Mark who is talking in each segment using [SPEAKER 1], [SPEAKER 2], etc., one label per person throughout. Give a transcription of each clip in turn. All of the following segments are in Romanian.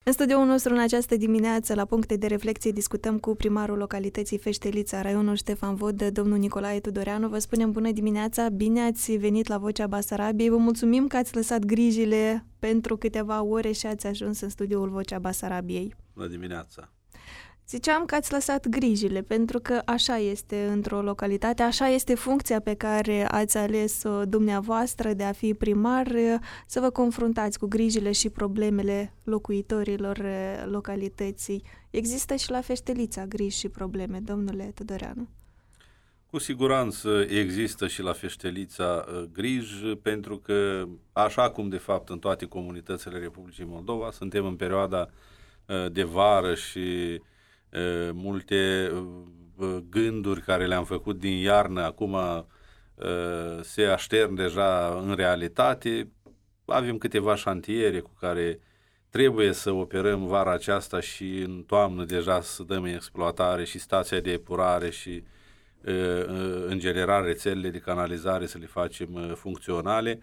[SPEAKER 1] În studioul nostru în această dimineață, la Puncte de Reflecție, discutăm cu primarul localității Feștelița, raionul Ștefan Vodă, domnul Nicolae Tudoreanu. Vă spunem bună dimineața, bine ați venit la Vocea Basarabiei. Vă mulțumim că ați lăsat grijile pentru câteva ore și ați ajuns în studioul Vocea Basarabiei.
[SPEAKER 2] Bună dimineața!
[SPEAKER 1] Ziceam că ați lăsat grijile, pentru că așa este într-o localitate, așa este funcția pe care ați ales-o dumneavoastră de a fi primar, să vă confruntați cu grijile și problemele locuitorilor localității. Există și la Feștelița griji și probleme, domnule Tudoreanu?
[SPEAKER 2] Cu siguranță există și la Feștelița griji, pentru că, așa cum de fapt în toate comunitățile Republicii Moldova, suntem în perioada de vară și multe gânduri care le-am făcut din iarnă acum se aștern deja în realitate. Avem câteva șantiere cu care trebuie să operăm vara aceasta și în toamnă deja să dăm în exploatare și stația de epurare și în general rețelele de canalizare să le facem funcționale.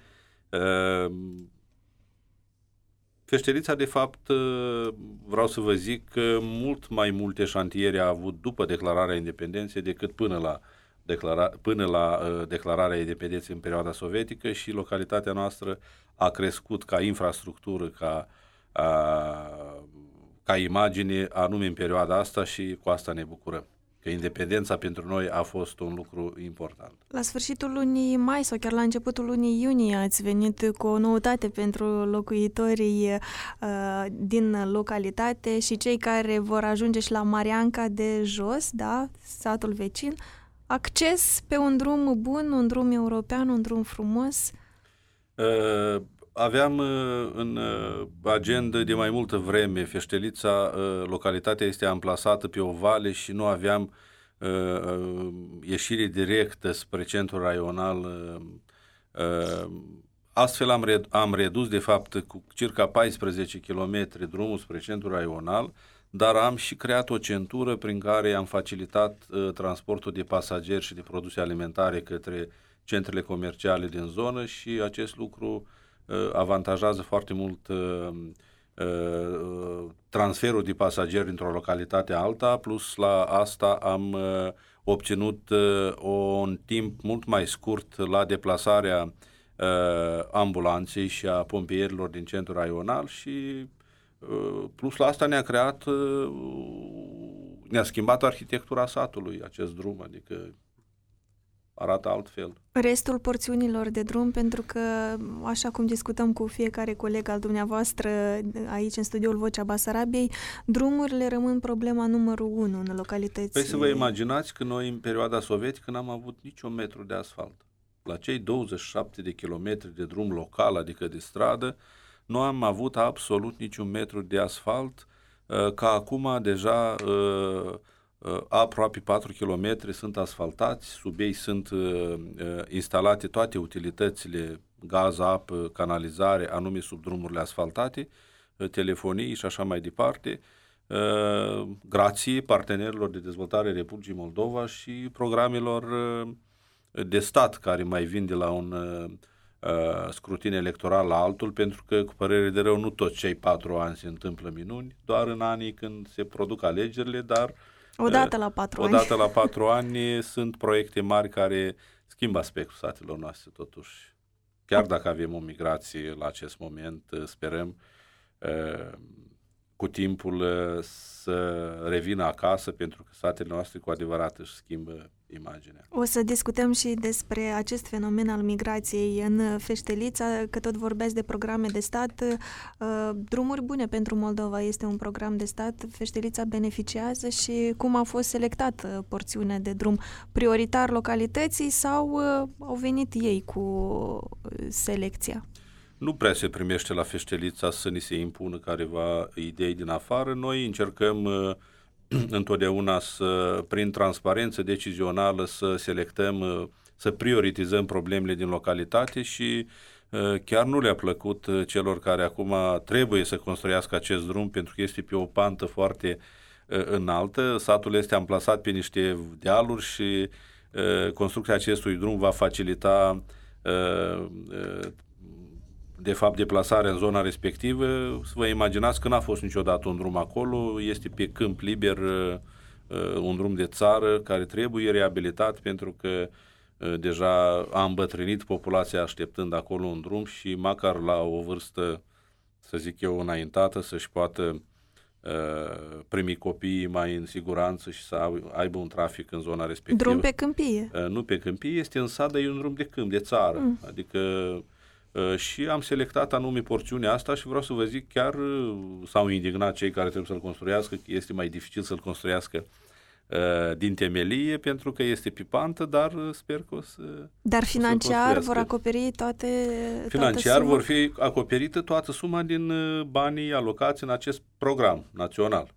[SPEAKER 2] Feștelița, de fapt, vreau să vă zic că mult mai multe șantiere a avut după declararea independenței decât până la declararea independenței în perioada sovietică, și localitatea noastră a crescut ca infrastructură, ca imagine, anume în perioada asta, și cu asta ne bucurăm. Că independența pentru noi a fost un lucru important.
[SPEAKER 1] La sfârșitul lunii mai sau chiar la începutul lunii iunie ați venit cu o noutate pentru locuitorii din localitate și cei care vor ajunge și la Marianca de Jos, da, satul vecin, acces pe un drum bun, un drum european, un drum frumos.
[SPEAKER 2] Aveam în agenda de mai multă vreme Feștelița, localitatea este amplasată pe o vale și nu aveam ieșire directă spre centrul raional. Astfel am redus de fapt cu circa 14 km drumul spre centrul raional, dar am și creat o centură prin care am facilitat transportul de pasageri și de produse alimentare către centrele comerciale din zonă, și acest lucru avantajează foarte mult transferul de pasageri dintr-o localitate alta, plus la asta am obținut un timp mult mai scurt la deplasarea ambulanței și a pompierilor din centrul raional, și plus la asta ne-a schimbat arhitectura satului acest drum, adică arată altfel.
[SPEAKER 1] Restul porțiunilor de drum, pentru că, așa cum discutăm cu fiecare coleg al dumneavoastră aici în studioul Vocea Basarabiei, drumurile rămân problema numărul 1 în localități.
[SPEAKER 2] Păi să vă imaginați că noi în perioada sovietică n-am avut niciun metru de asfalt. La cei 27 de kilometri de drum local, adică de stradă, nu am avut absolut niciun metru de asfalt, ca acum deja aproape 4 km sunt asfaltați, sub ei sunt instalate toate utilitățile, gaz, apă, canalizare, anume sub drumurile asfaltate, telefonii și așa mai departe, grație partenerilor de dezvoltare Republicii Moldova și programelor de stat care mai vin de la un scrutin electoral la altul, pentru că, cu părere de rău, nu toți cei 4 ani se întâmplă minuni, doar în anii când se produc alegerile, dar
[SPEAKER 1] odată la 4 ani.
[SPEAKER 2] Odată la 4 ani sunt proiecte mari care schimbă aspectul satelor noastre, totuși. Chiar dacă avem o migrație la acest moment, sperăm cu timpul să revină acasă, pentru că satele noastre cu adevărat își schimbă imaginea.
[SPEAKER 1] O să discutăm și despre acest fenomen al migrației în Feștelița, că tot vorbeați de programe de stat. Drumuri bune pentru Moldova este un program de stat. Feștelița beneficiază, și cum a fost selectată porțiunea de drum? Prioritar localității sau au venit ei cu selecția?
[SPEAKER 2] Nu prea se primește la Feștelița să ni se impună careva idei din afară. Noi încercăm întotdeauna prin transparență decizională să selectăm, să prioritizăm problemele din localitate, și chiar nu le-a plăcut celor care acum trebuie să construiască acest drum, pentru că este pe o pantă foarte înaltă. Satul este amplasat pe niște dealuri și construcția acestui drum va facilita de fapt, deplasarea în zona respectivă, să vă imaginați că n-a fost niciodată un drum acolo, este pe câmp liber, un drum de țară care trebuie reabilitat pentru că deja a îmbătrânit populația așteptând acolo un drum și măcar la o vârstă, să zic eu, înaintată, să-și poată primi copiii mai în siguranță și să aibă un trafic în zona respectivă.
[SPEAKER 1] Drum pe câmpie?
[SPEAKER 2] Nu pe câmpie, este în sat, dar e un drum de câmp, de țară. Adică și am selectat anume porțiunea asta și vreau să vă zic, chiar s-au indignat cei care trebuie să-l construiască, că este mai dificil să-l construiască din temelie, pentru că este pe pantă, dar sper că o să...
[SPEAKER 1] Dar financiar vor acoperi
[SPEAKER 2] Financiar vor fi acoperită toată suma din banii alocați în acest program național.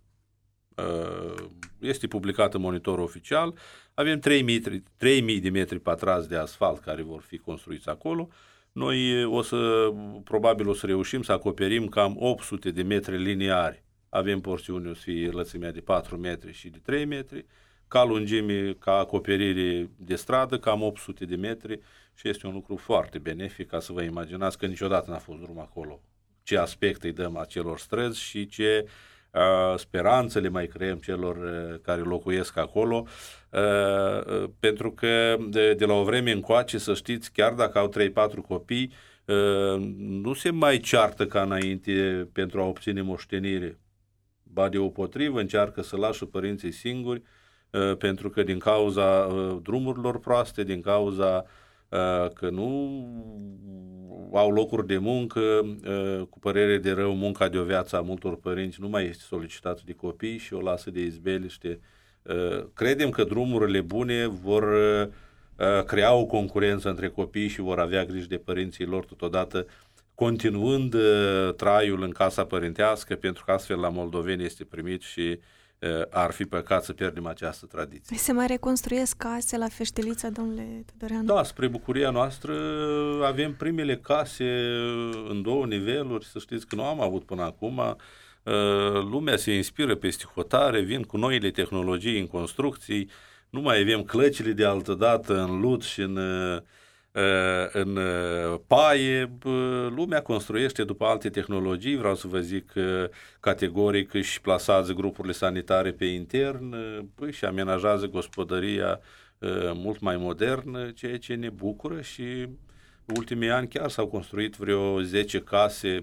[SPEAKER 2] Este publicat în monitorul oficial, avem 3.000 de metri pătrați de asfalt care vor fi construiți acolo. Noi probabil o să reușim să acoperim cam 800 de metri liniari. Avem porțiuni, o să fie lățimea de 4 metri și de 3 metri, ca lungime, ca acoperire de stradă, cam 800 de metri și este un lucru foarte benefic, ca să vă imaginați că niciodată n-a fost drum acolo. Ce aspect îi dăm acelor străzi și ce speranțe le mai creăm celor care locuiesc acolo, pentru că de la o vreme încoace, să știți, chiar dacă au 3-4 copii, nu se mai ceartă ca înainte pentru a obține moștenire. Ba deopotrivă, încearcă să lasă părinții singuri, pentru că din cauza drumurilor proaste, din cauza că nu au locuri de muncă, cu părere de rău, munca de o viață a multor părinți nu mai este solicitată de copii și o lasă de izbeliște. Credem că drumurile bune vor crea o concurență între copii și vor avea grijă de părinții lor totodată, continuând traiul în casa părintească, pentru că astfel la moldoveni este primit și ar fi păcat să pierdem această tradiție.
[SPEAKER 1] Se mai reconstruiesc case la Feștelița, domnule Tudoreanu?
[SPEAKER 2] Da, spre bucuria noastră avem primele case în 2 niveluri, să știți că nu am avut până acum. Lumea se inspiră peste hotare, vin cu noile tehnologii în construcții, nu mai avem clăcile de altădată în lut și în paie, lumea construiește după alte tehnologii, vreau să vă zic categoric își plasează grupurile sanitare pe intern și amenajează gospodăria mult mai modern, ceea ce ne bucură și ultimii ani chiar s-au construit vreo 10 case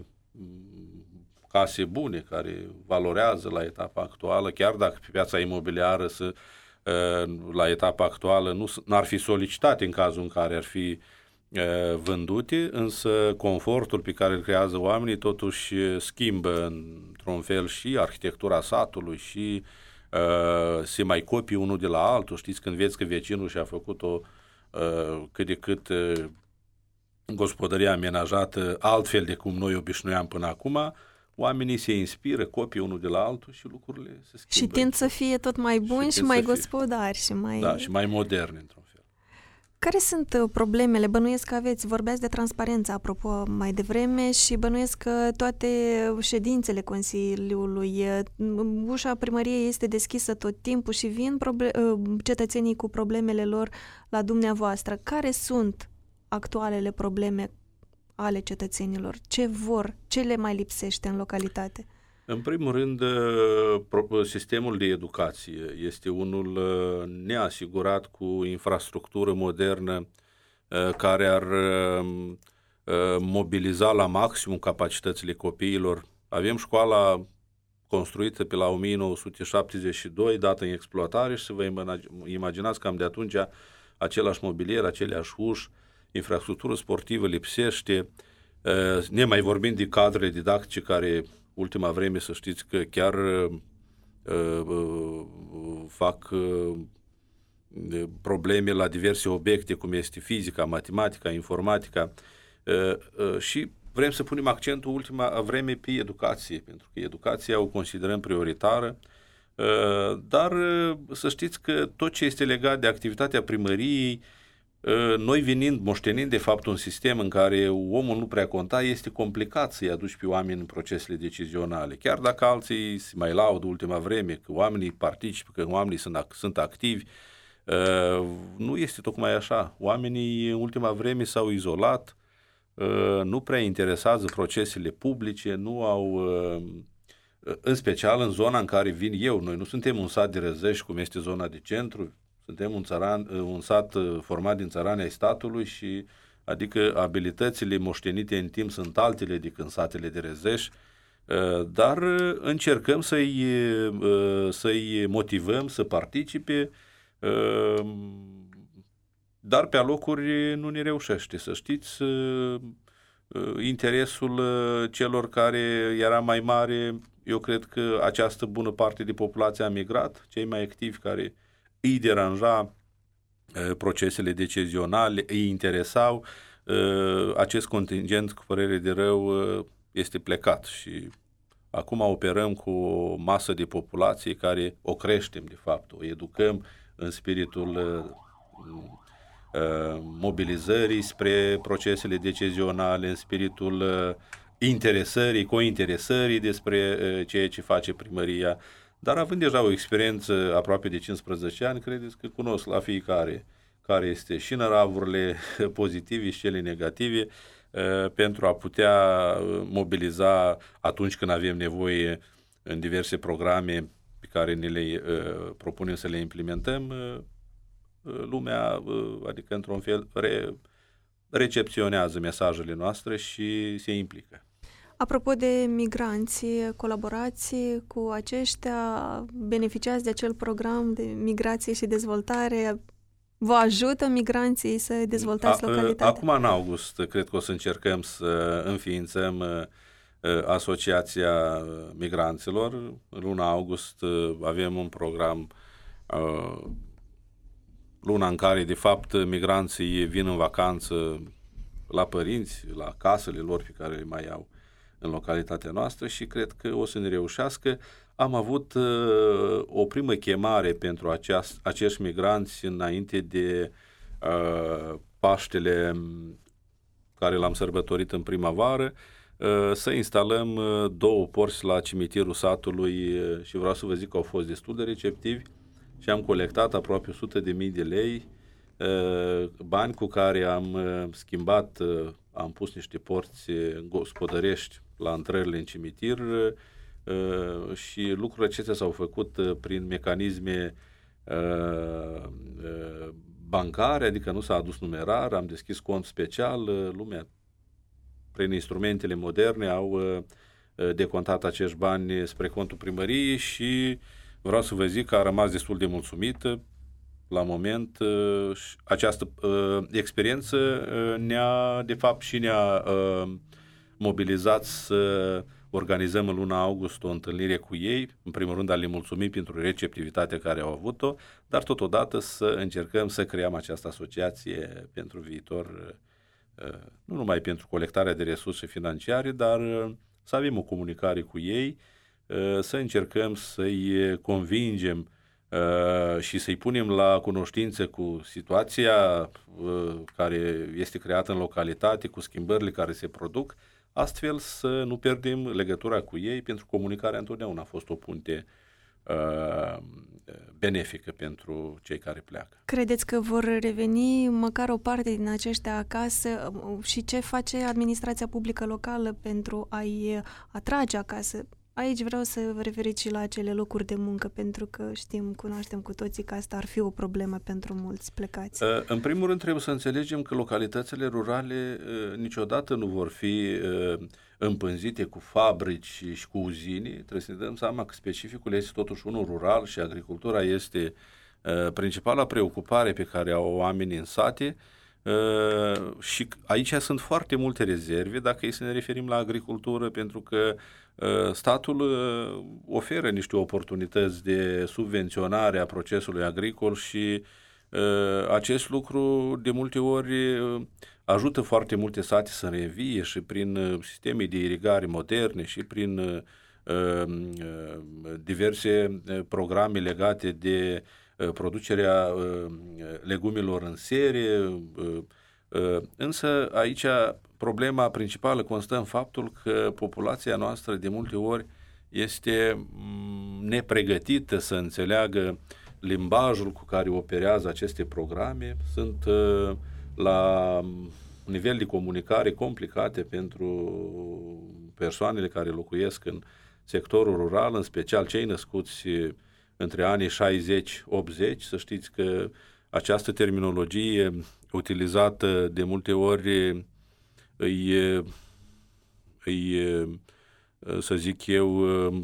[SPEAKER 2] bune care valorează la etapa actuală, chiar dacă pe piața imobiliară la etapa actuală n-ar fi solicitate în cazul în care ar fi vândute, însă confortul pe care îl creează oamenii totuși schimbă într-un fel și arhitectura satului și se mai copie unul de la altul. Știți, când vezi că vecinul și-a făcut o cât de cât gospodărie amenajată altfel de cum noi obișnuiam până acum, oamenii se inspiră, copie unul de la altul și lucrurile se schimbă.
[SPEAKER 1] Și tind să fie tot mai buni și mai gospodari și mai...
[SPEAKER 2] Da, și mai moderni într-un fel.
[SPEAKER 1] Care sunt problemele? Bănuiesc că vorbeați de transparență, apropo, mai devreme și bănuiesc că toate ședințele Consiliului, ușa primăriei este deschisă tot timpul și vin cetățenii cu problemele lor la dumneavoastră. Care sunt actualele probleme ale cetățenilor? Ce vor? Ce le mai lipsește în localitate?
[SPEAKER 2] În primul rând, sistemul de educație este unul neasigurat cu infrastructură modernă care ar mobiliza la maximum capacitățile copiilor. Avem școala construită pe la 1972, dată în exploatare și să vă imaginați cam de atunci același mobilier, aceleași uși, infrastructură sportivă lipsește, nemai vorbind de cadrele didactice care ultima vreme să știți că chiar fac probleme la diverse obiecte, cum este fizica, matematica, informatica și vrem să punem accentul ultima vreme pe educație, pentru că educația o considerăm prioritară, dar să știți că tot ce este legat de activitatea primăriei, noi moștenind de fapt un sistem în care omul nu prea conta, este complicat să-i aduci pe oameni în procesele decizionale. Chiar dacă alții se mai laudă ultima vreme că oamenii participă, că oamenii sunt activi, nu este tocmai așa. Oamenii în ultima vreme s-au izolat, nu prea interesează procesele publice, nu au, în special în zona în care vin eu. Noi nu suntem un sat de Răzăși, cum este zona de centru, suntem un sat format din țărani ai statului și adică abilitățile moștenite în timp sunt altele decât în satele de Răzăși, dar încercăm să-i motivăm să participe, dar pe alocuri nu ne reușește. Să știți, interesul celor care era mai mare, eu cred că această bună parte de populație a migrat, cei mai activi care îi deranja procesele decizionale, îi interesau, acest contingent, cu părere de rău, este plecat și acum operăm cu o masă de populație care o creștem, de fapt, o educăm în spiritul mobilizării spre procesele decizionale, în spiritul interesării, cointeresării despre ceea ce face primăria, dar având deja o experiență aproape de 15 ani, credeți că cunosc la fiecare care este și năravurile pozitive și cele negative, pentru a putea mobiliza atunci când avem nevoie în diverse programe pe care ne le propunem să le implementăm, lumea, adică într-un fel, recepționează mesajele noastre și se implică.
[SPEAKER 1] Apropo de migranți, colaborați cu aceștia, beneficiați de acel program de migrație și dezvoltare? Vă ajută migranții să dezvoltați localitatea?
[SPEAKER 2] Acum, în august, cred că o să încercăm să înființăm Asociația Migranților. În luna august avem un program, luna în care, de fapt, migranții vin în vacanță la părinți, la casele lor pe care le mai au în localitatea noastră și cred că o să ne reușească. Am avut o primă chemare pentru acești migranți înainte de Paștele care l-am sărbătorit în primăvară, să instalăm 2 porți la cimitirul satului și vreau să vă zic că au fost destul de receptivi și am colectat aproape 100.000 de lei, bani cu care am schimbat, am pus niște porți gospodărești la intrările în cimitir și lucrurile acestea s-au făcut prin mecanisme bancare, adică nu s-a adus numerar, am deschis cont special, lumea prin instrumentele moderne au decontat acești bani spre contul primăriei și vreau să vă zic că a rămas destul de mulțumită la moment. Această experiență de fapt și ne-a mobilizat să organizăm în luna august o întâlnire cu ei, în primul rând a le mulțumi pentru receptivitatea care au avut-o, dar totodată să încercăm să creăm această asociație pentru viitor, nu numai pentru colectarea de resurse financiare, dar să avem o comunicare cu ei, să încercăm să-i convingem și să-i punem la cunoștință cu situația care este creată în localitate, cu schimbările care se produc, astfel să nu pierdem legătura cu ei, pentru că comunicarea întotdeauna a fost o punte benefică pentru cei care pleacă.
[SPEAKER 1] Credeți că vor reveni măcar o parte din aceștia acasă și ce face administrația publică locală pentru a-i atrage acasă? Aici vreau să vă referiți și la acele locuri de muncă, pentru că cunoaștem cu toții că asta ar fi o problemă pentru mulți plecați.
[SPEAKER 2] În primul rând trebuie să înțelegem că localitățile rurale niciodată nu vor fi împânzite cu fabrici și cu uzini. Trebuie să ne dăm seama că specificul este totuși unul rural și agricultura este principala preocupare pe care au oamenii în sate. Și aici sunt foarte multe rezerve dacă e să ne referim la agricultură, pentru că statul oferă niște oportunități de subvenționare a procesului agricol și acest lucru de multe ori ajută foarte multe sate să reînvie și prin sisteme de irigare moderne și prin diverse programe legate de producerea legumilor în serie, însă aici problema principală constă în faptul că populația noastră de multe ori este nepregătită să înțeleagă limbajul cu care operează aceste programe. Sunt la nivel de comunicare complicate pentru persoanele care locuiesc în sectorul rural, în special cei născuți între anii 60-80. Să știți că această terminologie utilizată de multe ori să zic eu,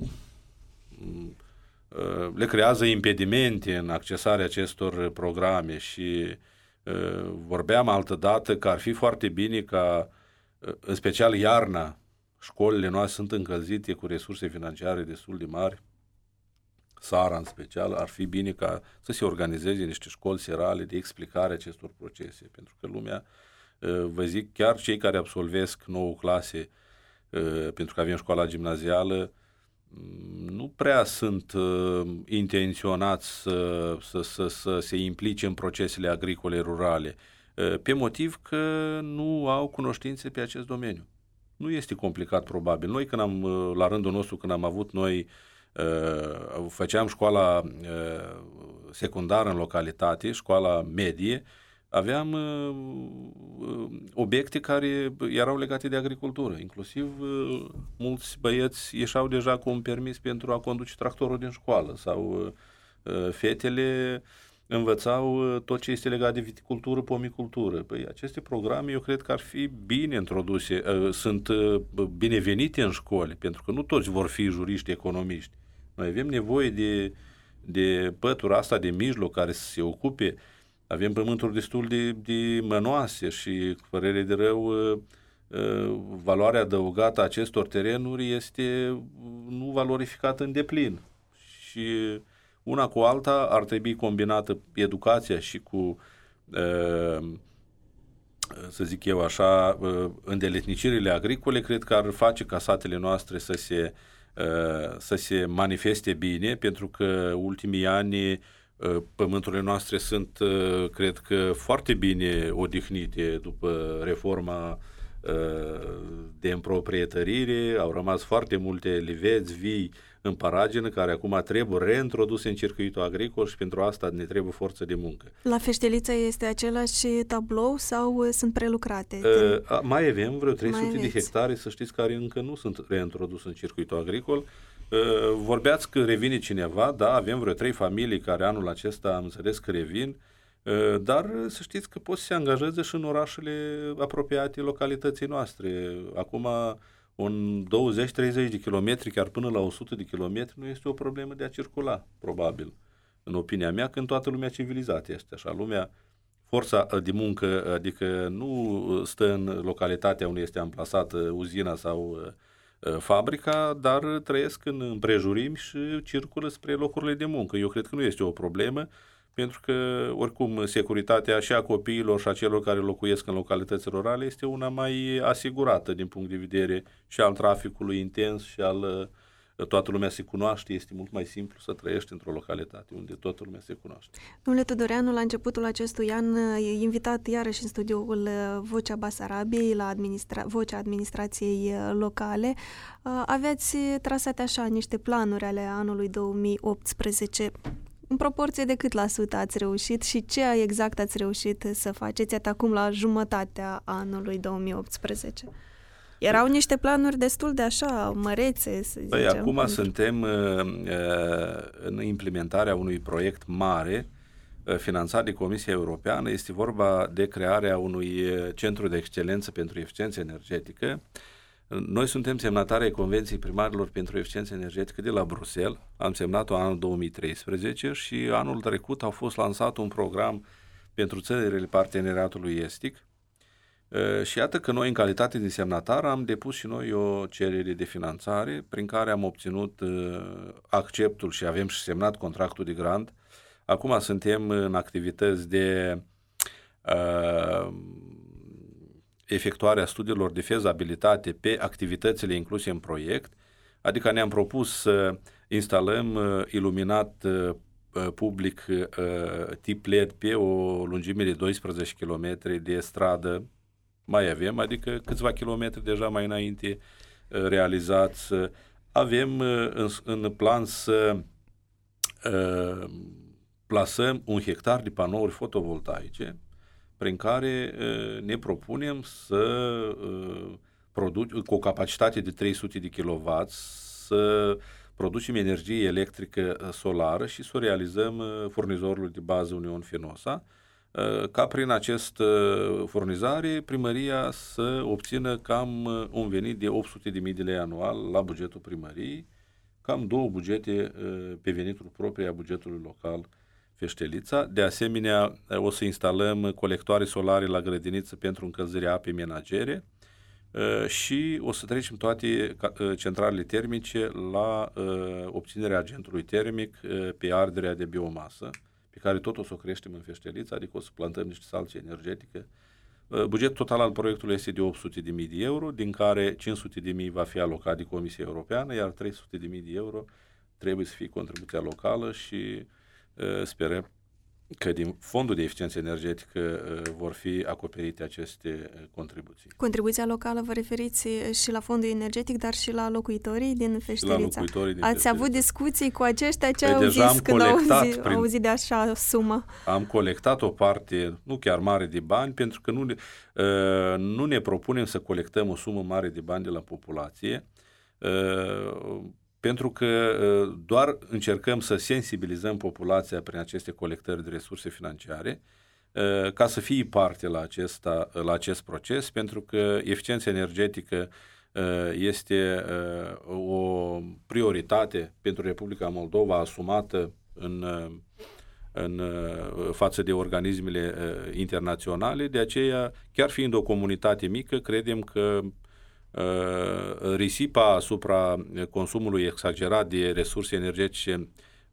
[SPEAKER 2] le creează impedimente în accesarea acestor programe și vorbeam altădată că ar fi foarte bine ca, în special iarna, școlile noastre sunt încălzite cu resurse financiare destul de mari, Sara în special, ar fi bine ca să se organizeze niște școli serale de explicare acestor procese, pentru că lumea, vă zic, chiar cei care absolvesc 9 clase, pentru că avem școala gimnazială, nu prea sunt intenționați să se implice în procesele agricole rurale, pe motiv că nu au cunoștințe pe acest domeniu. Nu este complicat, probabil. Noi, la rândul nostru, când am avut noi, făceam școala secundară în localitate, școala medie, aveam obiecte care erau legate de agricultură. Inclusiv mulți băieți ieșeau deja cu un permis pentru a conduce tractorul din școală sau fetele învățau tot ce este legat de viticultură, pomicultură. Păi, aceste programe eu cred că ar fi bine introduse, sunt binevenite în școli, pentru că nu toți vor fi juriști, economiști. Noi avem nevoie de pătura asta de mijloc care să se ocupe. Avem pământuri destul de mănoase și, cu părere de rău, valoarea adăugată a acestor terenuri este nu valorificată în deplin. Și una cu alta ar trebui combinată educația și cu, să zic eu așa, îndeletnicirile agricole. Cred că ar face ca satele noastre să se manifeste bine, pentru că ultimii ani pământurile noastre sunt, cred că, foarte bine odihnite după reforma de împroprietărire. Au rămas foarte multe liveți vii în paragină care acum trebuie reintroduse în circuitul agricol și pentru asta ne trebuie forță de muncă.
[SPEAKER 1] La Feștelița este același tablou sau sunt prelucrate?
[SPEAKER 2] Mai avem vreo 300 de hectare, să știți, care încă nu sunt reintroduse în circuitul agricol. Vorbeați că revine cineva, da, avem vreo 3 familii care anul acesta am înțeles că revin, dar să știți că pot să se angajeze și în orașele apropiate localității noastre. Acum un 20-30 de kilometri, chiar până la 100 de kilometri, nu este o problemă de a circula, probabil. În opinia mea, când toată lumea civilizată este așa. Lumea, forța de muncă, adică nu stă în localitatea unde este amplasată uzina sau fabrica, dar trăiesc în împrejurimi și circulă spre locurile de muncă. Eu cred că nu este o problemă, pentru că, oricum, securitatea și a copiilor și a celor care locuiesc în localități rurale este una mai asigurată din punct de vedere și al traficului intens și al toată lumea se cunoaște, este mult mai simplu să trăiești într-o localitate unde toată lumea se cunoaște.
[SPEAKER 1] Domnule Tudoreanu, la începutul acestui an e invitat iarăși în studioul Vocea Basarabiei la Vocea Administrației Locale. Aveți trasate așa niște planuri ale anului 2018. În proporție de cât la sută ați reușit și ce exact ați reușit să faceți acum la jumătatea anului 2018? Erau niște planuri destul de așa mărețe, să zicem.
[SPEAKER 2] Păi acum suntem în implementarea unui proiect mare finanțat de Comisia Europeană. Este vorba de crearea unui centru de excelență pentru eficiență energetică. Noi suntem semnatari ai Convenției Primarilor pentru Eficiență Energetică de la Bruxelles. Am semnat-o anul 2013 și anul trecut a fost lansat un program pentru țările parteneriatului estic. Și iată că noi, în calitate de semnatar, am depus și noi o cerere de finanțare prin care am obținut acceptul și avem și semnat contractul de grant. Acum suntem în activități de efectuarea studiilor de fezabilitate pe activitățile incluse în proiect, adică ne-am propus să instalăm iluminat public tip LED pe o lungime de 12 km de stradă. Mai avem, adică câțiva kilometri deja mai înainte realizați. Avem în plan să plasăm 1 hectar de panouri fotovoltaice prin care ne propunem să cu o capacitate de 300 de kW să producem energie electrică solară și să o realizăm furnizorului de bază Union Fenosa, ca prin această furnizare primăria să obțină cam un venit de 800.000 de lei anual la bugetul primăriei, cam 2 bugete pe venituri proprii a bugetului local Feștelița. De asemenea, o să instalăm colectoare solare la grădiniță pentru încălzirea apei menagere și o să trecem toate centralele termice la obținerea agentului termic pe arderea de biomasă, pe care tot o să o creștem în Feștelița, adică o să plantăm niște salți energetică. Bugetul total al proiectului este de 800.000 de euro, din care 500.000 va fi alocat de Comisia Europeană, iar 300.000 de euro trebuie să fie contribuția locală și sperăm că din fondul de eficiență energetică vor fi acoperite aceste contribuții.
[SPEAKER 1] Contribuția locală vă referiți și la fondul energetic, dar și la locuitorii din Feștelița. Ați avut discuții cu aceștia? Ce au zis când au auzit de așa sumă?
[SPEAKER 2] Am colectat o parte, nu chiar mare de bani, pentru că nu ne propunem să colectăm o sumă mare de bani de la populație, pentru că doar încercăm să sensibilizăm populația prin aceste colectări de resurse financiare ca să fie parte la acest proces, pentru că eficiența energetică este o prioritate pentru Republica Moldova asumată în față de organismele internaționale. De aceea, chiar fiind o comunitate mică, credem că risipa asupra consumului exagerat de resurse energetice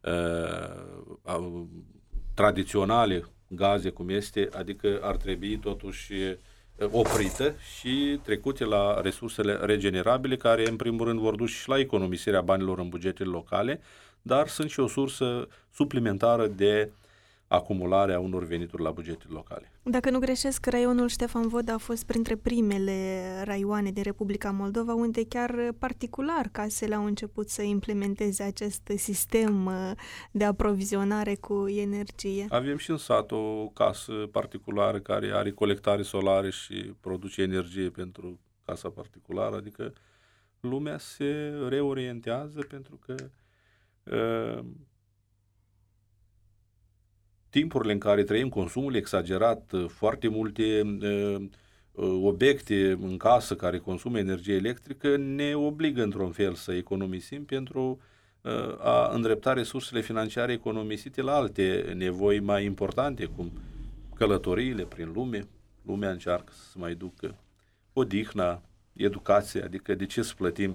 [SPEAKER 2] tradiționale, gaze cum este, adică ar trebui totuși oprită și trecute la resursele regenerabile, care în primul rând vor duce și la economisirea banilor în bugetele locale, dar sunt și o sursă suplimentară de acumularea unor venituri la bugetele locale.
[SPEAKER 1] Dacă nu greșesc, raionul Ștefan Vodă a fost printre primele raioane din Republica Moldova unde chiar particular casele au început să implementeze acest sistem de aprovizionare cu energie.
[SPEAKER 2] Avem și în sat o casă particulară care are colectare solare și produce energie pentru casa particulară, adică lumea se reorientează pentru că timpurile în care trăim, consumul exagerat, foarte multe obiecte în casă care consumă energie electrică ne obligă într-un fel să economisim pentru a îndrepta resursele financiare economisite la alte nevoi mai importante, cum călătoriile prin lume. Lumea încearcă să mai ducă odihna, educație, adică de ce să plătim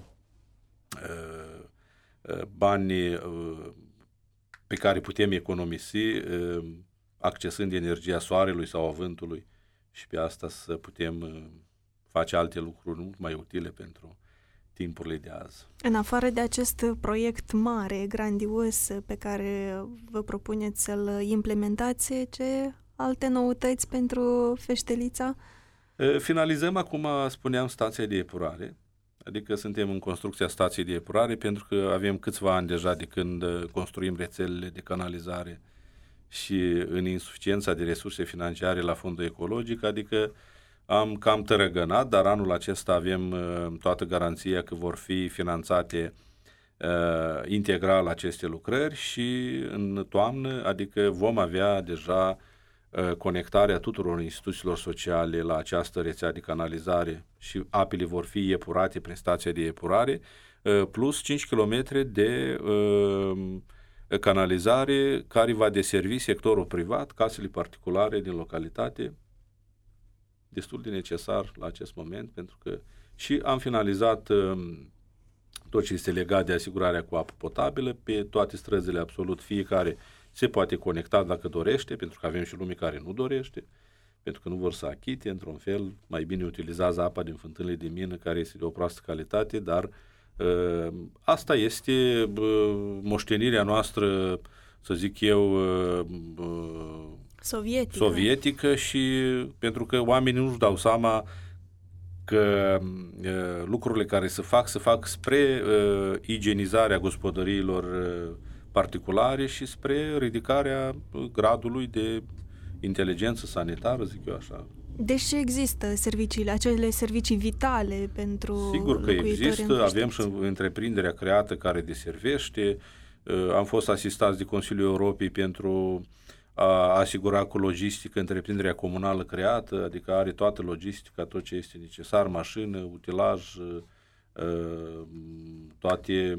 [SPEAKER 2] banii pe care putem economisi accesând energia soarelui sau a vântului și pe asta să putem face alte lucruri mult mai utile pentru timpurile de azi.
[SPEAKER 1] În afară de acest proiect mare, grandios, pe care vă propuneți să-l implementați, ce alte noutăți pentru Feștelița?
[SPEAKER 2] Finalizăm acum, spuneam, stația de epurare. Adică suntem în construcția stației de epurare pentru că avem câțiva ani deja de când construim rețelele de canalizare și în insuficiența de resurse financiare la fondul ecologic, adică am cam tărăgănat, dar anul acesta avem toată garanția că vor fi finanțate integral aceste lucrări și în toamnă, adică vom avea deja conectarea tuturor instituțiilor sociale la această rețea de canalizare și apele vor fi epurate prin stația de epurare, plus 5 km de canalizare care va deservi sectorul privat, casele particulare din localitate, destul de necesar la acest moment, pentru că și am finalizat tot ce este legat de asigurarea cu apă potabilă pe toate străzile absolut, fiecare se poate conecta dacă dorește, pentru că avem și lume care nu dorește, pentru că nu vor să achite, într-un fel, mai bine utilizează apa din fântânile de mină, care este de o proastă calitate, dar asta este moștenirea noastră, să zic eu, sovietică și pentru că oamenii nu-și dau seama că lucrurile care se fac spre igienizarea gospodăriilor particulare și spre ridicarea gradului de inteligență sanitară, zic eu așa.
[SPEAKER 1] Deci există serviciile, acele servicii vitale pentru
[SPEAKER 2] Sigur că există, avem și
[SPEAKER 1] Feștelița.
[SPEAKER 2] întreprinderea creată care deservește, am fost asistați de Consiliul Europei pentru a asigura cu logistică întreprinderea comunală creată, adică are toată logistica, tot ce este necesar, mașină, utilaj, toate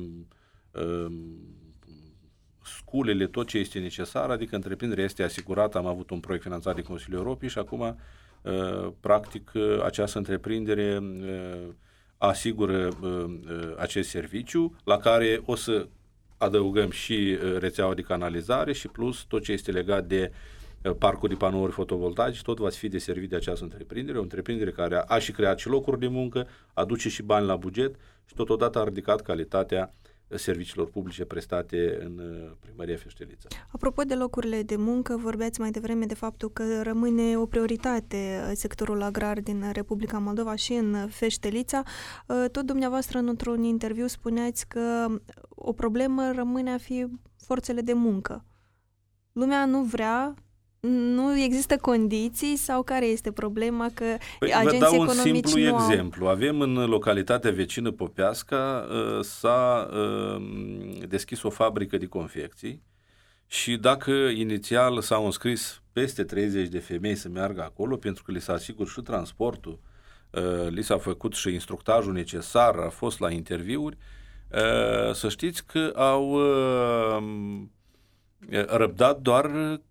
[SPEAKER 2] sculele, tot ce este necesar, adică întreprinderea este asigurată, am avut un proiect finanțat de Consiliul Europei și acum practic această întreprindere asigură acest serviciu, la care o să adăugăm și rețeaua de canalizare și plus tot ce este legat de parcul de panouri fotovoltaice, tot va fi deservit de această întreprindere, o întreprindere care a și creat și locuri de muncă, aduce și bani la buget și totodată a ridicat calitatea serviciilor publice prestate în Primăria Feștelița.
[SPEAKER 1] Apropo de locurile de muncă, vorbeați mai devreme de faptul că rămâne o prioritate sectorul agrar din Republica Moldova și în Feștelița. Tot dumneavoastră, într-un interviu, spuneați că o problemă rămâne a fi forțele de muncă. Lumea nu vrea, nu există condiții sau care este problema că agenții
[SPEAKER 2] vă dau un
[SPEAKER 1] economici
[SPEAKER 2] simplu
[SPEAKER 1] nu
[SPEAKER 2] exemplu. Avem în localitatea vecină Popeasca s-a deschis o fabrică de confecții și dacă inițial s-au înscris peste 30 de femei să meargă acolo, pentru că li s-a asigur și transportul, li s-a făcut și instructajul necesar, a fost la interviuri, să știți că au răbdat doar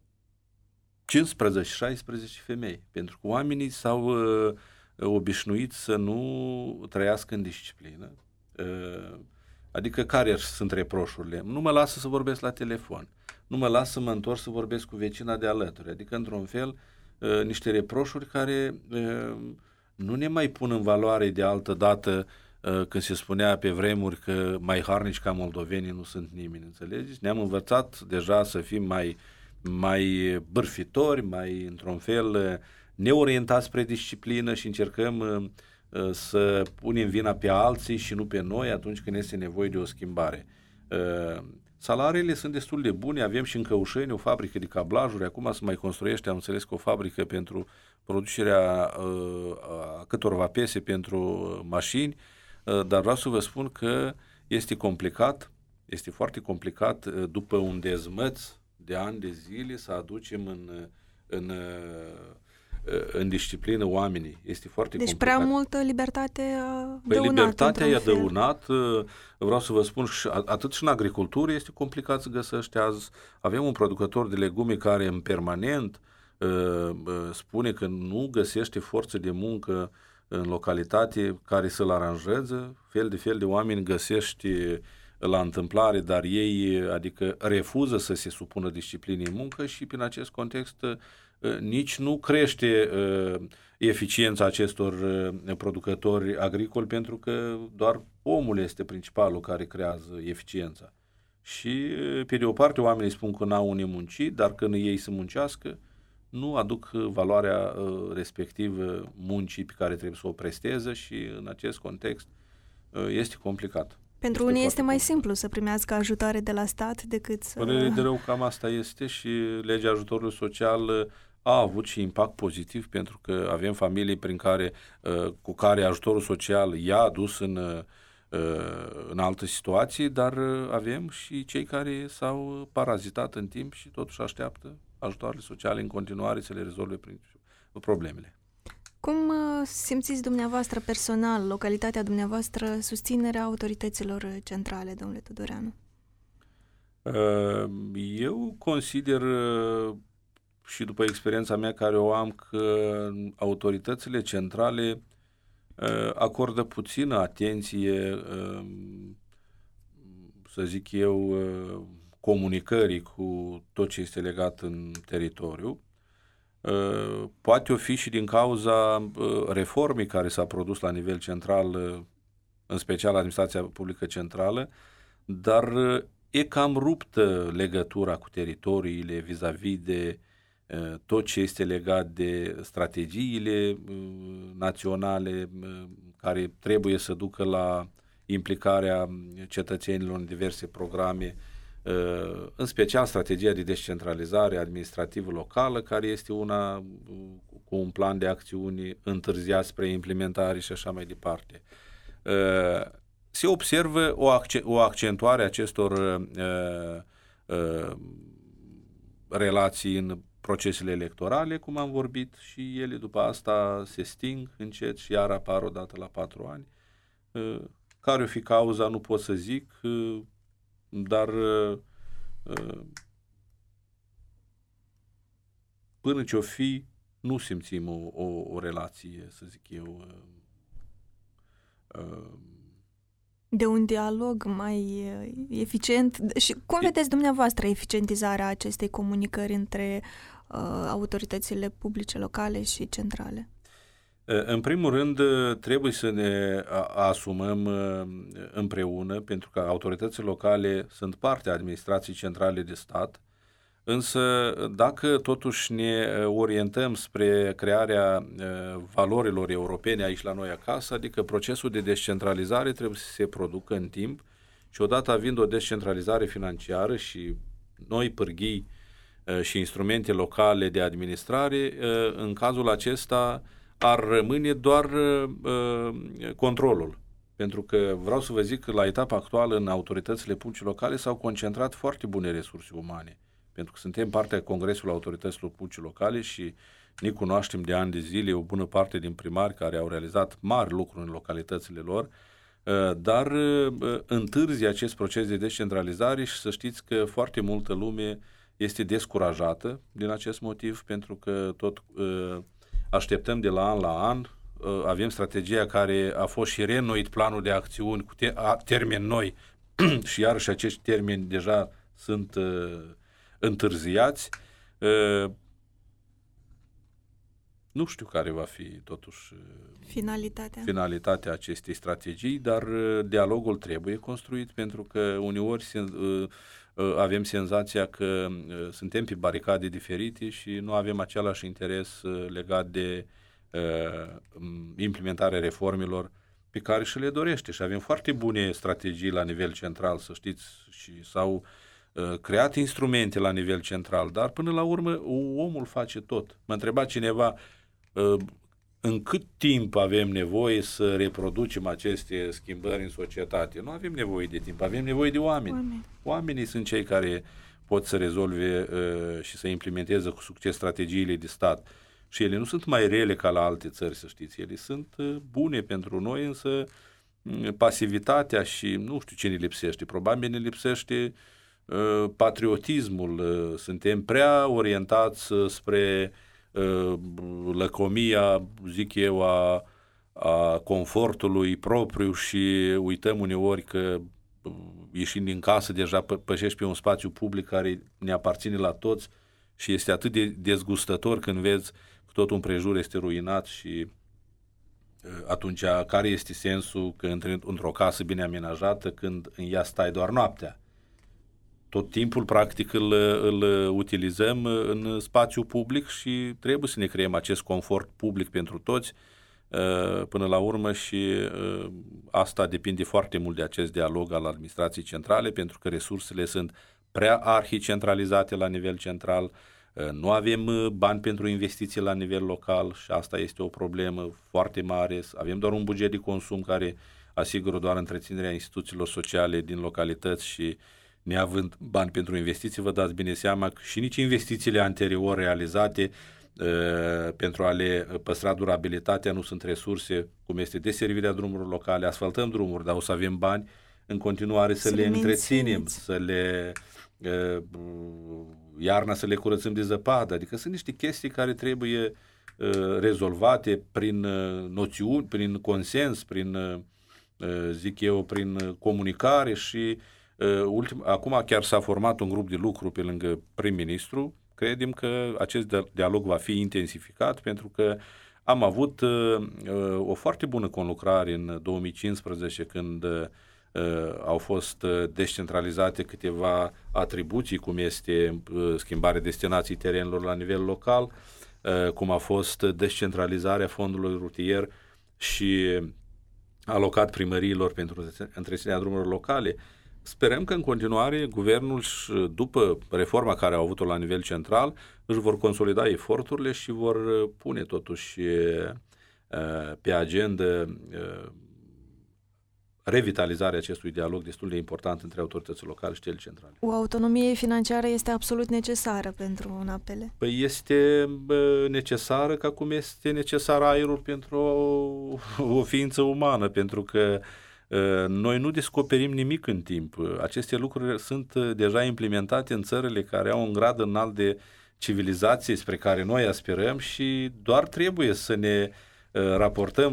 [SPEAKER 2] 15-16 femei, pentru că oamenii s-au obișnuit să nu trăiască în disciplină. Adică care sunt reproșurile? Nu mă lasă să vorbesc la telefon, nu mă lasă să mă întorc să vorbesc cu vecina de alături. Adică, într-un fel, niște reproșuri care nu ne mai pun în valoare de altă dată când se spunea pe vremuri că mai harnici ca moldovenii nu sunt nimeni, înțelegeți? Ne-am învățat deja să fim mai bârfitori, mai, într-un fel, neorientați spre disciplină și încercăm să punem vina pe alții și nu pe noi atunci când este nevoie de o schimbare. Salariile sunt destul de bune, avem și în Căușeni o fabrică de cablajuri, acum se mai construiește, am înțeles, că o fabrică pentru producerea a câtorva piese pentru mașini, dar vreau să vă spun că este complicat, este foarte complicat după un dezmăț de ani de zile să aducem în disciplină oamenii. Este foarte
[SPEAKER 1] deci
[SPEAKER 2] complicat.
[SPEAKER 1] prea multă libertate dăunată.
[SPEAKER 2] Libertatea e dăunat. Vreau să vă spun, atât și în agricultură este complicat să găsești azi. Avem un producător de legume care în permanent spune că nu găsește forță de muncă în localitate care să-l aranjeze. Fel de oameni găsești la întâmplare, dar ei, adică, refuză să se supună disciplinei în muncă și prin acest context nici nu crește eficiența acestor producători agricoli, pentru că doar omul este principalul care creează eficiența. Și, pe de o parte, oamenii spun că n-au unde munci, dar când ei să muncească, nu aduc valoarea respectivă muncii pe care trebuie să o presteze și, în acest context, este complicat.
[SPEAKER 1] Pentru unii este mai simplu să primească ajutoare de la stat decât să...
[SPEAKER 2] Părere de rău, cam asta este și legea ajutorului social a avut și impact pozitiv, pentru că avem familii cu care ajutorul social i-a dus în altă situație, dar avem și cei care s-au parazitat în timp și totuși așteaptă ajutoarele sociale în continuare să le rezolve problemele.
[SPEAKER 1] Cum simțiți dumneavoastră personal, localitatea dumneavoastră, susținerea autorităților centrale, domnule Tudoreanu?
[SPEAKER 2] Eu consider, și după experiența mea care o am, că autoritățile centrale acordă puțină atenție, să zic eu, comunicării cu tot ce este legat în teritoriu. Poate o fi și din cauza reformei care s-a produs la nivel central, în special administrația publică centrală, dar e cam ruptă legătura cu teritoriile vis-a-vis de tot ce este legat de strategiile naționale care trebuie să ducă la implicarea cetățenilor în diverse programe în special strategia de descentralizare administrativă locală, care este una cu un plan de acțiuni întârziat spre implementare și așa mai departe. Se observă o accentuare a acestor relații în procesele electorale, cum am vorbit, și ele după asta se sting încet și iar apar odată la 4 ani. Care o fi cauza, nu pot să zic, dar până ce o fi, nu simțim o relație, să zic eu,
[SPEAKER 1] de un dialog mai eficient. Și cum vedeți dumneavoastră eficientizarea acestei comunicări între autoritățile publice locale și centrale?
[SPEAKER 2] În primul rând, trebuie să ne asumăm împreună, pentru că autoritățile locale sunt parte a administrației centrale de stat, însă dacă totuși ne orientăm spre crearea valorilor europene aici la noi acasă, adică procesul de descentralizare trebuie să se producă în timp și odată având o descentralizare financiară și noi pârghii și instrumente locale de administrare, în cazul acesta ar rămâne doar controlul. Pentru că vreau să vă zic că la etapa actuală în autoritățile publice locale s-au concentrat foarte bune resurse umane. Pentru că suntem partea Congresului Autorităților Publice Locale și ne cunoaștem de ani de zile o bună parte din primari care au realizat mari lucruri în localitățile lor, dar întârzi acest proces de descentralizare și să știți că foarte multă lume este descurajată din acest motiv, pentru că tot așteptăm de la an, avem strategia care a fost și reînnoit planul de acțiuni cu termeni noi și iarăși acești termeni deja sunt întârziați. Nu știu care va fi totuși finalitatea acestei strategii, dar dialogul trebuie construit, pentru că uneori avem senzația că suntem pe baricade diferite și nu avem același interes legat de implementarea reformelor pe care și le dorește. Și avem foarte bune strategii la nivel central, să știți, și s-au creat instrumente la nivel central, dar până la urmă omul face tot. M-a întrebat cineva în cât timp avem nevoie să reproducem aceste schimbări în societate. Nu avem nevoie de timp, avem nevoie de oameni. Oamenii sunt cei care pot să rezolve și să implementeze cu succes strategiile de stat. Și ele nu sunt mai rele ca la alte țări, să știți. Ele sunt bune pentru noi, însă pasivitatea și nu știu ce ne lipsește. Probabil ne lipsește patriotismul. Suntem prea orientați spre lăcomia, zic eu, a confortului propriu și uităm uneori că ieșind din casă deja pășești pe un spațiu public care ne aparține la toți și este atât de dezgustător când vezi că totul împrejur este ruinat și atunci care este sensul că intri într-o casă bine amenajată când în ea stai doar noaptea? Tot timpul, practic, îl utilizăm în spațiu public și trebuie să ne creăm acest confort public pentru toți până la urmă și asta depinde foarte mult de acest dialog al administrației centrale, pentru că resursele sunt prea arhicentralizate la nivel central, nu avem bani pentru investiții la nivel local și asta este o problemă foarte mare. Avem doar un buget de consum care asigură doar întreținerea instituțiilor sociale din localități și neavând bani pentru investiții, vă dați bine seama că și nici investițiile anterior realizate pentru a le păstra durabilitatea nu sunt resurse, cum este deservirea drumurilor locale, asfaltăm drumuri, dar o să avem bani în continuare să le întreținem, să le iarna să le curățăm de zăpadă, adică sunt niște chestii care trebuie rezolvate prin noțiuni, prin consens, prin zic eu, prin comunicare și acum chiar s-a format un grup de lucru pe lângă prim-ministru. Credem că acest dialog va fi intensificat pentru că am avut o foarte bună conlucrare în 2015 când au fost descentralizate câteva atribuții, cum este schimbarea destinației terenilor la nivel local, cum a fost descentralizarea fondului rutier și alocat primăriilor pentru întreținerea drumurilor locale. Sperăm că în continuare guvernul, după reforma care au avut-o la nivel central, își vor consolida eforturile și vor pune totuși pe agenda revitalizarea acestui dialog destul de important între autoritățile locale și cele centrale.
[SPEAKER 1] O autonomie financiară este absolut necesară pentru UNAPL.
[SPEAKER 2] Păi este necesară ca cum este necesar aerul pentru o ființă umană, pentru că noi nu descoperim nimic în timp. Aceste lucruri sunt deja implementate în țările care au un grad înalt de civilizație spre care noi aspirăm și doar trebuie să ne raportăm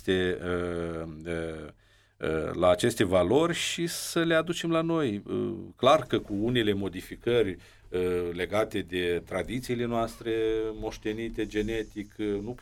[SPEAKER 2] la aceste valori și să le aducem la noi. Clar că cu unele modificări legate de tradițiile noastre moștenite genetic,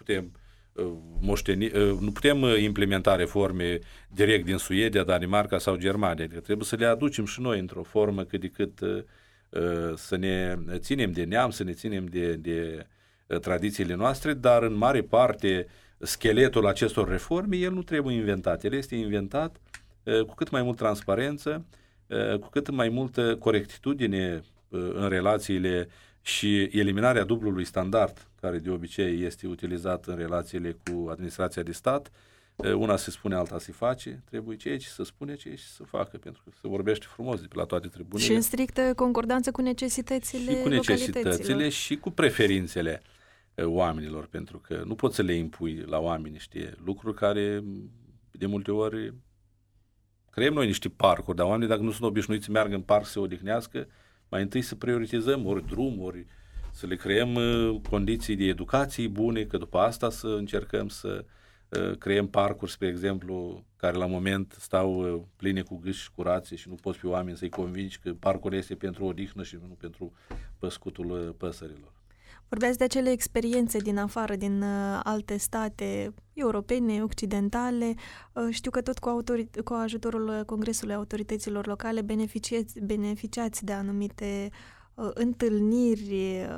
[SPEAKER 2] nu putem implementa reforme direct din Suedia, Danemarca sau Germania. Adică trebuie să le aducem și noi într-o formă cât de cât să ne ținem de neam, să ne ținem de tradițiile noastre, dar în mare parte scheletul acestor reforme, el nu trebuie inventat. El este inventat cu cât mai mult transparență, cu cât mai multă corectitudine în relațiile și eliminarea dublului standard, care de obicei este utilizat în relațiile cu administrația de stat. Una se spune, alta se face, trebuie ce se spune, ce se facă, pentru că se vorbește frumos de pe la toate tribunele.
[SPEAKER 1] Și în strictă concordanță cu necesitățile
[SPEAKER 2] și cu necesitățile și cu preferințele oamenilor, pentru că nu poți să le impui la oameni niște lucruri care de multe ori creăm noi niște parcuri, dar oamenii dacă nu sunt obișnuiți să meargă în parc să se odihnească, mai întâi să prioritizăm ori drum, ori să le creăm condiții de educație bune, că după asta să încercăm să creăm parcuri, spre exemplu, care la moment stau pline cu gâși și curație și nu poți pe oameni să-i convingi că parcul este pentru odihnă și nu pentru păscutul păsărilor.
[SPEAKER 1] Vorbeați de acele experiențe din afară, din alte state europene, occidentale. Știu că tot cu ajutorul Congresului Autorităților Locale beneficiați de anumite întâlniri,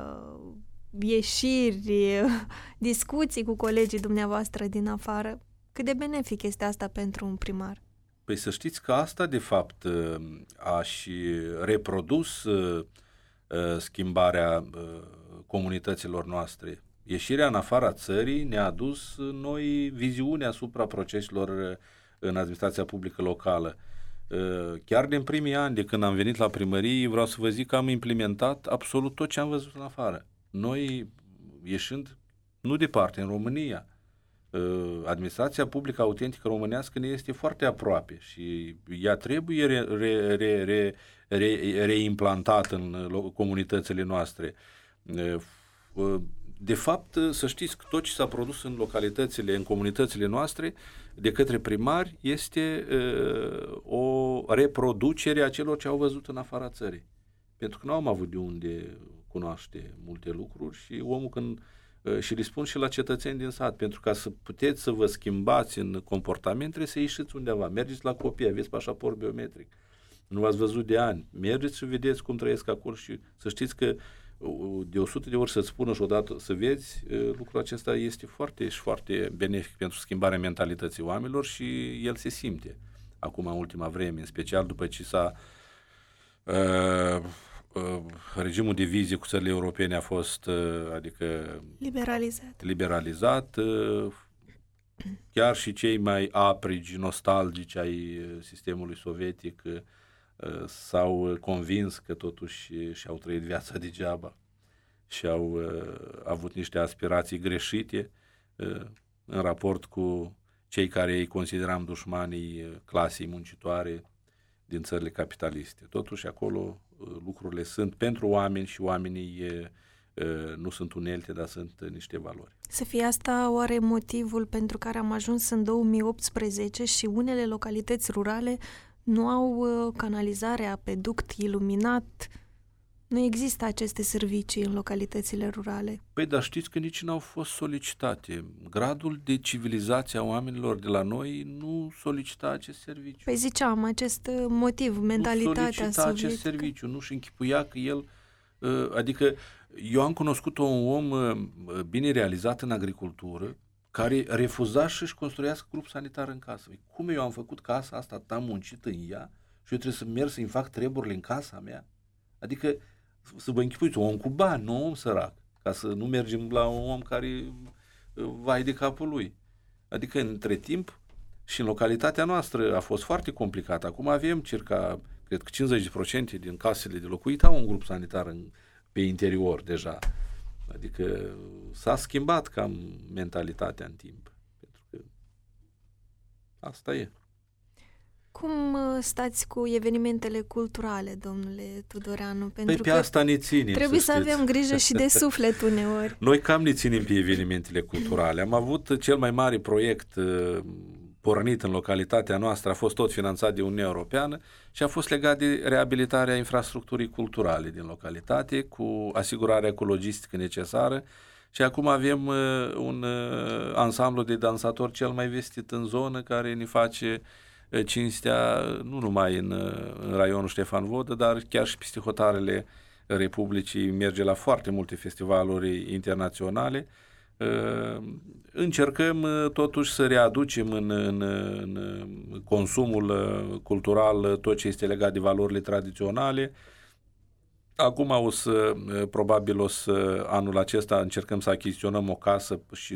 [SPEAKER 1] ieșiri, discuții cu colegii dumneavoastră din afară. Cât de benefic este asta pentru un primar?
[SPEAKER 2] Păi să știți că asta, de fapt, a și reprodus schimbarea comunităților noastre. Ieșirea în afara țării ne-a adus noi viziune asupra proceselor în administrația publică locală. Chiar din primii ani de când am venit la primărie, vreau să vă zic că am implementat absolut tot ce am văzut în afară. Noi, ieșind nu departe, în România, administrația publică autentică românească ne este foarte aproape și ea trebuie reimplantată în comunitățile noastre. De fapt, să știți că tot ce s-a produs în localitățile, în comunitățile noastre, de către primari, este o reproducere a celor ce au văzut în afara țării. Pentru că nu am avut de unde cunoaște multe lucruri și omul când și le spun și la cetățeni din sat, pentru ca să puteți să vă schimbați în comportament, trebuie să ieșiți undeva. Mergeți la copii, aveți pașaport biometric. Nu v-ați văzut de ani. Mergeți și vedeți cum trăiesc acolo și să știți că de 100 de ori să-ți spună și odată să vezi, lucrul acesta este foarte și foarte benefic pentru schimbarea mentalității oamenilor și el se simte acum în ultima vreme, în special după ce s-a regimul de vizie cu țările europene a fost liberalizat. Chiar și cei mai aprigi, nostalgici ai sistemului sovietic s-au convins că totuși și-au trăit viața degeaba și au avut niște aspirații greșite în raport cu cei care îi consideram dușmanii clasei muncitoare din țările capitaliste. Totuși acolo lucrurile sunt pentru oameni și oamenii nu sunt unelte, dar sunt niște valori.
[SPEAKER 1] Să fie asta oare motivul pentru care am ajuns în 2018 și unele localități rurale nu au canalizare, apeduct, iluminat? Nu există aceste servicii în localitățile rurale.
[SPEAKER 2] Păi, dar știți că nici n-au fost solicitate. Gradul de civilizație a oamenilor de la noi nu solicita acest serviciu.
[SPEAKER 1] Păi ziceam, acest motiv, mentalitatea sovietică.
[SPEAKER 2] Nu solicita acest serviciu, nu-și închipuia că el... Adică eu am cunoscut un om bine realizat în agricultură, care refuza să-și construiască grup sanitar în casă. Cum eu am făcut casa asta, am muncit în ea și eu trebuie să merg să-mi fac treburile în casa mea. Adică să vă închipuiți, un om cu bani, nu un om sărac, ca să nu mergem la un om care vai de capul lui. Adică între timp și în localitatea noastră a fost foarte complicat. Acum avem circa, cred că 50% din casele de locuit au un grup sanitar pe interior deja. Adică s-a schimbat cam mentalitatea în timp. Pentru că asta e.
[SPEAKER 1] Cum stați cu evenimentele culturale, domnule Tudoreanu? Pentru
[SPEAKER 2] Păi pe asta ne ținem,
[SPEAKER 1] trebuie să avem grijă și de suflet uneori.
[SPEAKER 2] Noi cam ne ținem pe evenimentele culturale. Am avut cel mai mare proiect pornit în localitatea noastră, a fost tot finanțat de Uniunea Europeană și a fost legat de reabilitarea infrastructurii culturale din localitate, cu asigurarea cu logistică necesară. Și acum avem un ansamblu de dansatori cel mai vestit în zonă, care ne face cinstea nu numai în raionul Ștefan Vodă, dar chiar și peste hotarele Republicii, merge la foarte multe festivaluri internaționale. Încercăm totuși să readucem în consumul cultural tot ce este legat de valorile tradiționale. Acum probabil anul acesta încercăm să achiziționăm o casă și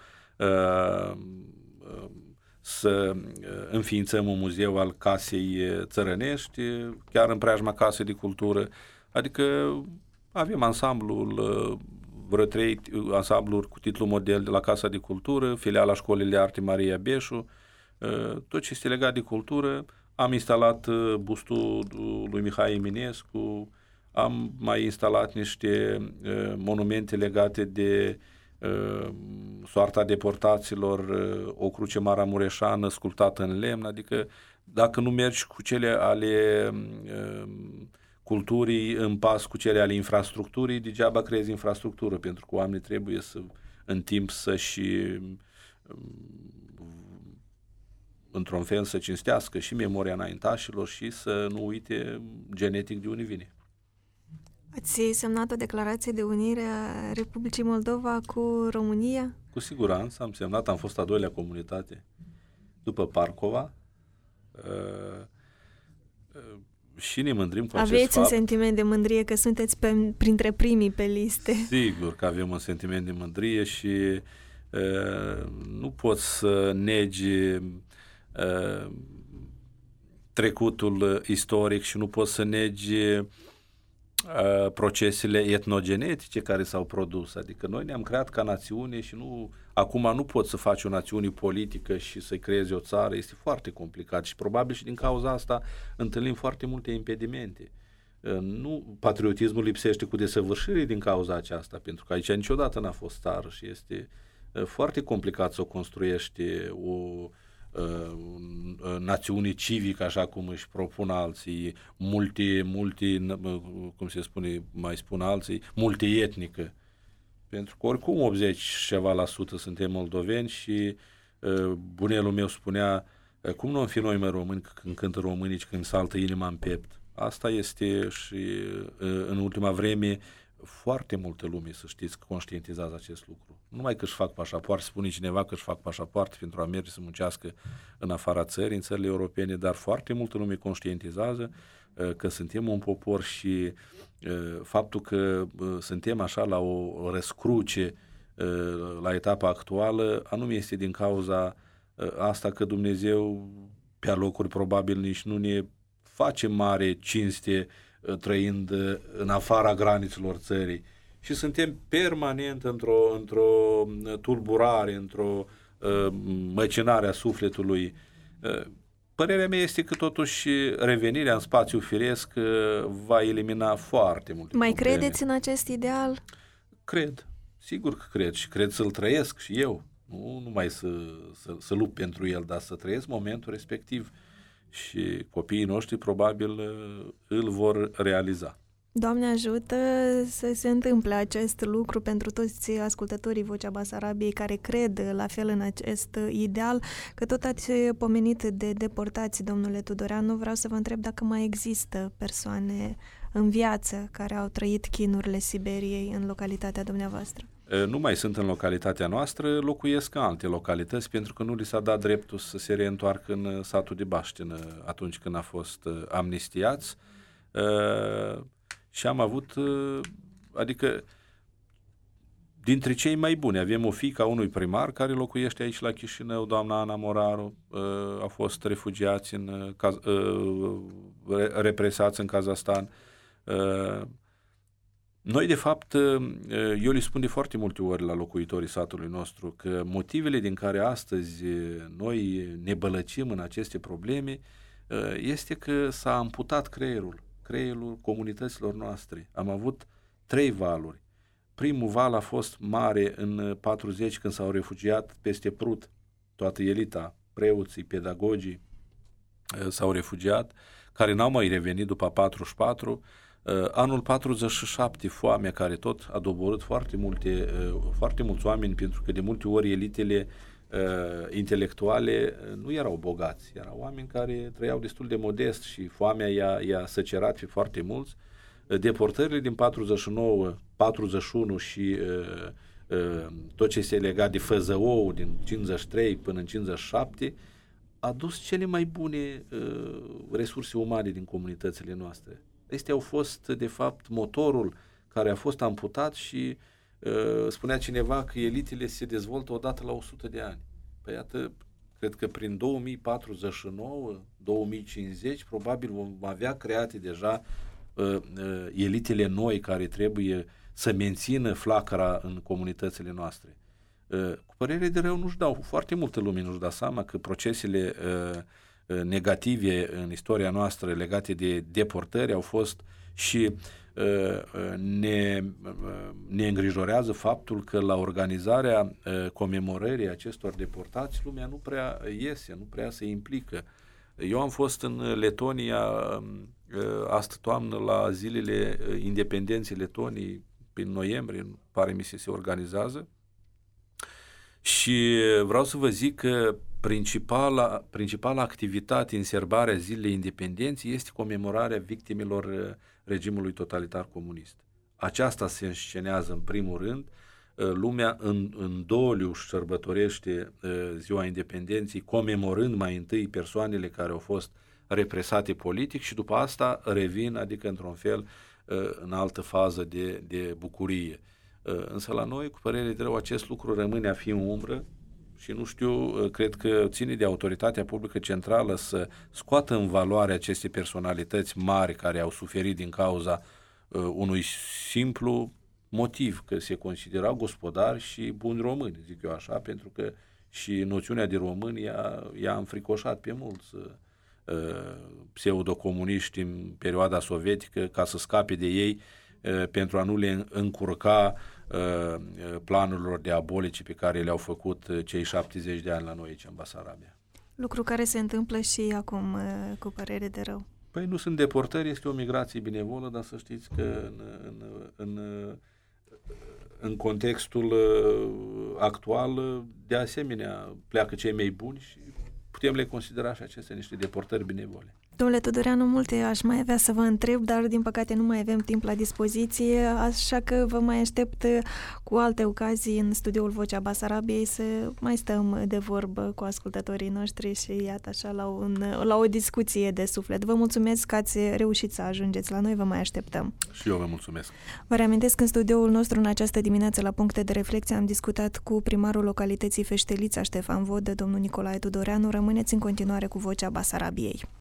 [SPEAKER 2] să înființăm un muzeu al casei țărănești, chiar în preajma Casei de Cultură. Adică avem vreo 3 ansambluri cu titlu model de la Casa de Cultură, filiala Școlii de Arte Maria Beșu, tot ce este legat de cultură. Am instalat bustul lui Mihai Eminescu, am mai instalat niște monumente legate de soarta deportaților, o cruce maramureșană sculptată în lemn. Adică dacă nu mergi cu cele ale culturii în pas cu cele ale infrastructurii, degeaba creezi infrastructură, pentru că oamenii trebuie în timp într-un fel să cinstească și memoria înaintașilor și să nu uite genetic de unde vine.
[SPEAKER 1] Ați semnat o declarație de unire a Republicii Moldova cu România?
[SPEAKER 2] Cu siguranță am semnat, am fost a doilea comunitate după Parcova și ne mândrim cu acest fapt.
[SPEAKER 1] Aveți un sentiment de mândrie că sunteți printre primii pe liste?
[SPEAKER 2] Sigur că avem un sentiment de mândrie și nu poți să negi trecutul istoric și nu poți să negi procesele etnogenetice care s-au produs. Adică noi ne-am creat ca națiune și acum nu poți să faci o națiune politică și să creezi o țară. Este foarte complicat și probabil și din cauza asta întâlnim foarte multe impedimente. Patriotismul lipsește cu desăvârșire din cauza aceasta, pentru că aici niciodată n-a fost țară și este foarte complicat să o construiești o națiune civică, așa cum își propun alții, cum se spune, mai spun alții, multietnică. Pentru că oricum 80 ceva la sută suntem moldoveni și bunelul meu spunea, cum nu am fi noi mai români când cântă românii și când saltă inima în piept. Asta este și în ultima vreme foarte multă lume, să știți, că conștientizează acest lucru. Nu numai că își fac pașapoarte, spune cineva că își fac pașapoarte pentru a merge să muncească în afara țării, în țările europene, dar foarte multă lume conștientizează că suntem un popor și faptul că suntem așa la o răscruce la etapa actuală, anume este din cauza asta că Dumnezeu pe alocuri probabil nici nu ne face mare cinste trăind în afara granițelor țării și suntem permanent într-o tulburare, într-o măcinare a sufletului. Părerea mea este că totuși revenirea în spațiu firesc va elimina foarte multe
[SPEAKER 1] Mai
[SPEAKER 2] probleme.
[SPEAKER 1] credeți în acest ideal?
[SPEAKER 2] Cred, sigur că cred și cred să-l trăiesc și eu. Nu numai să lupt pentru el, dar să trăiesc momentul respectiv. Și copiii noștri probabil îl vor realiza.
[SPEAKER 1] Doamne ajută să se întâmple acest lucru pentru toți ascultătorii Vocea Basarabiei care cred la fel în acest ideal. Că tot ați pomenit de deportați, domnule Tudoreanu, vreau să vă întreb dacă mai există persoane în viață care au trăit chinurile Siberiei în localitatea dumneavoastră.
[SPEAKER 2] nu mai sunt în localitatea noastră, locuiesc în alte localități pentru că nu li s-a dat dreptul să se reîntoarcă în satul de Baștină atunci când a fost amnistiați și am avut, adică dintre cei mai buni, avem o fiică a unui primar care locuiește aici la Chișinău, doamna Ana Moraru, au fost refugiați represați în Kazahstan. Noi, de fapt, eu le spun de foarte multe ori la locuitorii satului nostru că motivele din care astăzi noi ne bălăcim în aceste probleme este că s-a amputat creierul comunităților noastre. Am avut 3 valuri. Primul val a fost mare în 40 când s-au refugiat peste Prut, toată elita, preoții, pedagogii s-au refugiat, care n-au mai revenit după 44. Anul 47, foamea care tot a doborât foarte mulți oameni, pentru că de multe ori elitele intelectuale nu erau bogați, erau oameni care trăiau destul de modest și foamea i-a săcerat pe foarte mulți. Deportările din 49, 41 și tot ce se lega de Făzăou din 53 până în 57 a dus cele mai bune resurse umane din comunitățile noastre. Acestea au fost, de fapt, motorul care a fost amputat și spunea cineva că elitele se dezvoltă odată la 100 de ani. Păi iată, cred că prin 2049-2050 probabil vom avea create deja elitele noi care trebuie să mențină flacăra în comunitățile noastre. Cu părere de rău foarte multă lume nu-și dă seama că procesele negative în istoria noastră legate de deportări au fost și ne îngrijorează faptul că la organizarea comemorării acestor deportați lumea nu prea iese, nu prea se implică. Eu am fost în Letonia astă toamnă la zilele independenței Letoniei, prin noiembrie, pare mi se organizează, și vreau să vă zic că principala activitate în sărbarea zilei independenței este comemorarea victimelor regimului totalitar comunist. Aceasta se înscenează în primul rând, lumea în doliu își sărbătorește ziua independenței, comemorând mai întâi persoanele care au fost represate politic și după asta revin, adică într-un fel în altă fază de bucurie. Însă la noi, cu părere de rău, acest lucru rămâne a fi în umbră și nu știu, cred că ține de autoritatea publică centrală să scoată în valoare aceste personalități mari care au suferit din cauza unui simplu motiv, că se considerau gospodari și buni români, zic eu așa, pentru că și noțiunea de români i-a înfricoșat pe mulți pseudocomuniști în perioada sovietică ca să scape de ei pentru a nu le încurca planurilor diabolice pe care le-au făcut cei 70 de ani la noi aici în Basarabia. Lucru care se întâmplă și acum, cu părere de rău. Păi nu sunt deportări, este o migrație benevolă, dar să știți că în contextul actual, de asemenea, pleacă cei mai buni și putem le considera și acestea niște deportări benevole. Domnule Tudoreanu, multe aș mai avea să vă întreb, dar din păcate nu mai avem timp la dispoziție, așa că vă mai aștept cu alte ocazii în studioul Vocea Basarabiei să mai stăm de vorbă cu ascultătorii noștri și iată așa la o discuție de suflet. Vă mulțumesc că ați reușit să ajungeți la noi, vă mai așteptăm. Și eu vă mulțumesc. Vă reamintesc că în studioul nostru în această dimineață la Puncte de Reflexie am discutat cu primarul localității Feștelița, Ștefan Vodă, domnul Nicolae Tudoreanu. Rămâneți în continuare cu Vocea Basarabiei.